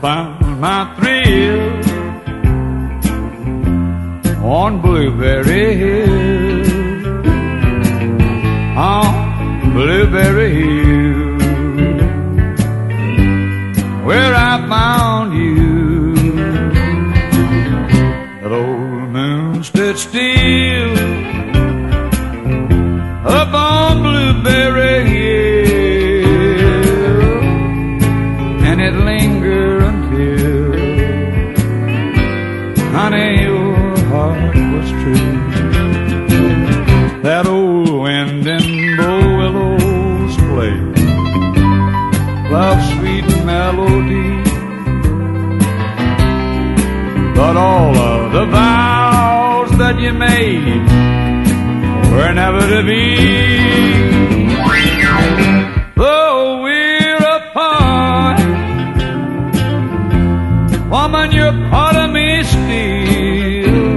found my thrill on Blueberry Hill. On Blueberry Hill, where I found you. That old moon stood still up on Blueberry Hill, and it lingered until, honey, your heart was true. That old wind and willows play love's sweet melody, but all of the vows that you made were never to be. Though we're apart, woman, you're part of me still.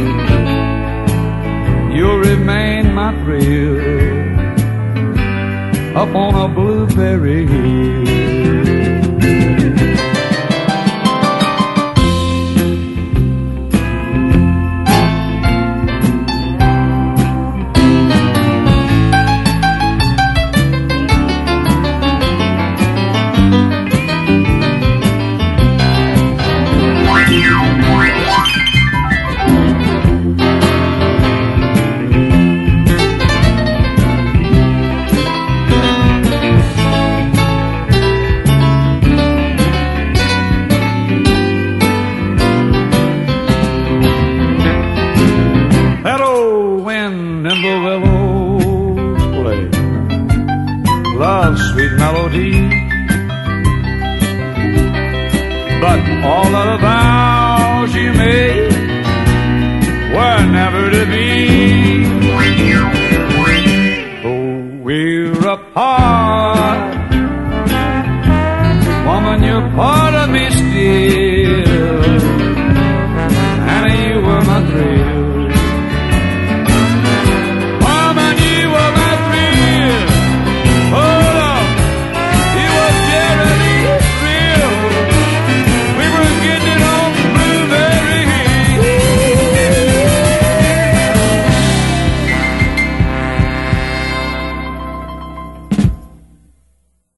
You'll remain my thrill up on a Blueberry Hill. Love's sweet melody, but all of the vows you made were never to be.